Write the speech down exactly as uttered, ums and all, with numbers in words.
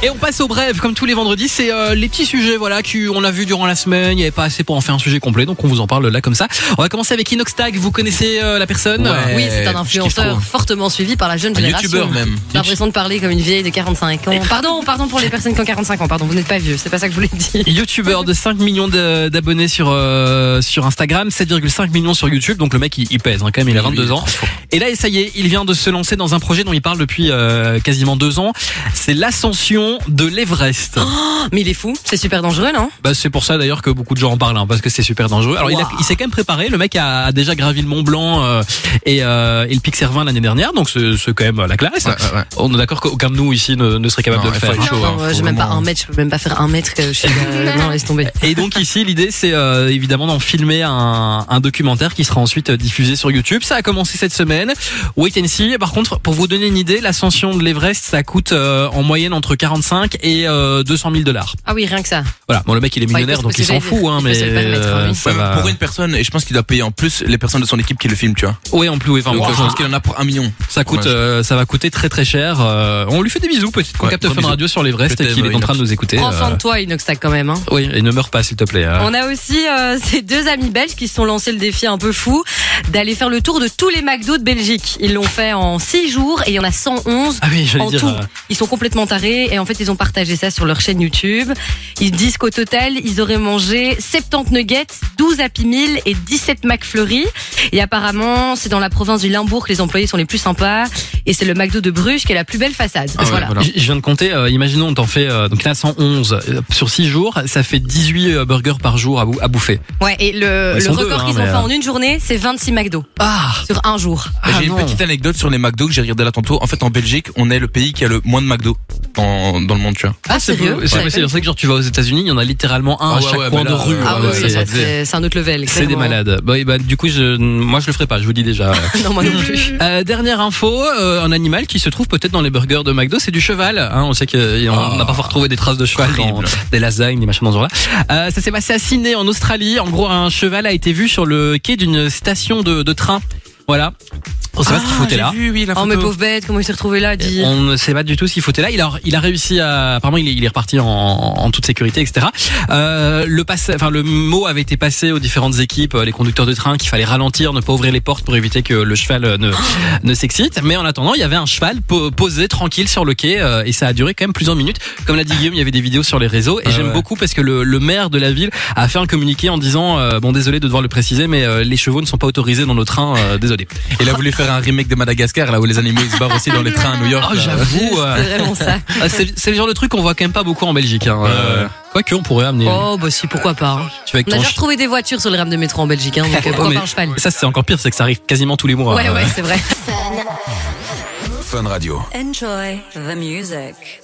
Et on passe au bref, comme tous les vendredis, c'est euh, les petits sujets voilà qu'on a vu durant la semaine. Il n'y avait pas assez pour en faire un sujet complet, donc on vous en parle là comme ça. On va commencer avec Inoxtag. Vous connaissez euh, la personne? Ouais, oui, c'est un influenceur fortement suivi par la jeune un génération. youtubeur même. J'ai l'impression de parler comme une vieille de quarante-cinq ans. Pardon, pardon pour les personnes qui ont quarante-cinq ans. Pardon, vous n'êtes pas vieux. C'est pas ça que je voulais dire. Youtubeur de cinq millions de, d'abonnés sur euh, sur Instagram, sept virgule cinq millions sur YouTube. Donc le mec il, il pèse hein, quand même. Il a vingt-deux ans. Et là, ça y est, il vient de se lancer dans un projet dont il parle depuis euh, quasiment deux ans. C'est l'ascension de l'Everest. Oh, mais il est fou. C'est super dangereux, non? Bah c'est pour ça d'ailleurs que beaucoup de gens en parlent hein, parce que c'est super dangereux. Alors wow. il, a, il s'est quand même préparé. Le mec a, a déjà gravi le Mont Blanc euh, et, euh, et le Pic Cervin l'année dernière. Donc c'est, c'est quand même la classe. Ouais, ouais, ouais. On est d'accord qu'aucun de nous ici ne, ne serait capable non, de le faire. Non, non, non, j'ai même pas un mètre. Je peux même pas faire un mètre. Que je suis, euh, non, laisse tomber. Et donc ici l'idée c'est euh, évidemment d'en filmer un, un documentaire qui sera ensuite diffusé sur YouTube. Ça a commencé cette semaine. Wait and see. Par contre, pour vous donner une idée, l'ascension de l'Everest ça coûte euh, en moyenne entre quarante-cinq et euh, deux cent mille dollars. Ah oui, rien que ça. Voilà. Bon, le mec il est millionnaire donc il s'en fout hein, mais euh, ça ouais, va... pour une personne et je pense qu'il doit payer en plus les personnes de son équipe qui le filment, tu vois. Oui, en plus oui. Enfin, donc, wow. je pense qu'il en a pour un million. Ça coûte, euh, ça va coûter très très cher. Euh, on lui fait des bisous, peut-être qu'on ouais, capte Fun Radio sur l'Everest et qu'il est en train de nous écouter. Prends soin de toi, Inoxtag quand même. Hein. Oui, et ne meurs pas s'il te plaît. Hein. On a aussi euh, ces deux amis belges qui se sont lancés le défi un peu fou d'aller faire le tour de tous les McDo de Belgique. Ils l'ont fait en six jours et il y en a cent onze ah oui, en dire, tout. Euh... Ils sont complètement tarés et en fait ils ont partagé ça sur leur chaîne YouTube. Ils disent qu'au total ils auraient mangé soixante-dix nuggets, douze Happy Meal et dix-sept McFlurry. Et apparemment c'est dans la province du Limbourg que les employés sont les plus sympas et c'est le McDo de Bruges qui a la plus belle façade. Ah ouais, voilà. voilà. Je viens de compter. Euh, imaginons on t'en fait euh, donc il y en a cent onze euh, sur six jours, ça fait dix-huit euh, burgers par jour à, bou- à bouffer. Ouais et le, le record deux, hein, qu'ils ont fait euh... en une journée c'est vingt-six McDo. Ah sur un jour. Ah, j'ai non. une petite anecdote sur les McDo que j'ai regardé là tantôt. En fait en Belgique on est le pays qui a le moins de McDo dans, dans le monde, tu vois. Ah, c'est sérieux? C'est, c'est, c'est vrai que genre tu vas aux États-Unis, il y en a littéralement un ah, à chaque ouais, coin de rue. Ah ouais, ouais, c'est, c'est, c'est un autre level. C'est des malades. Bah, bah du coup, je, moi je le ferai pas. Je vous dis déjà. Non, moi non plus. Euh, dernière info, euh, un animal qui se trouve peut-être dans les burgers de McDo, c'est du cheval. Hein, on sait qu'on oh, n'a pas fort retrouvé des traces de cheval dans des lasagnes, des machins dans ce genre-là. Euh, ça s'est passé à Sydney, en Australie. En gros, un cheval a été vu sur le quai d'une station de, de train. Voilà. On sait ah, pas ce qu'il foutait là. Vu, oui, oh mais pauvre bête, comment il s'est retrouvé là, dit. On ne sait pas du tout ce qu'il foutait là. Il a, il a réussi à, apparemment il est, il est reparti en, en toute sécurité, et cetera. Euh, le passe, enfin le mot avait été passé aux différentes équipes, les conducteurs de train, qu'il fallait ralentir, ne pas ouvrir les portes pour éviter que le cheval ne, oh. ne s'excite. Mais en attendant, il y avait un cheval po- posé tranquille sur le quai euh, et ça a duré quand même plusieurs minutes. Comme l'a dit Guillaume, il y avait des vidéos sur les réseaux et ah, j'aime ouais. beaucoup parce que le, le maire de la ville a fait un communiqué en disant euh, bon désolé de devoir le préciser, mais euh, les chevaux ne sont pas autorisés dans nos trains, euh, désolé. Il a voulu faire un remake de Madagascar. Là où les animaux ils se barrent aussi dans les trains à New York. Oh, j'avoue, euh... c'est vraiment ça. c'est, c'est le genre de truc qu'on voit quand même pas beaucoup en Belgique. Hein. Euh, Quoique on pourrait amener. Oh bah si, pourquoi pas. Hein. Tu vas on a déjà retrouvé des voitures sur les rames de métro en Belgique, hein, donc pourquoi oh, pas un cheval. Ça c'est encore pire, c'est que ça arrive quasiment tous les mois. Ouais hein. ouais, c'est vrai. Fun Radio. Enjoy the music.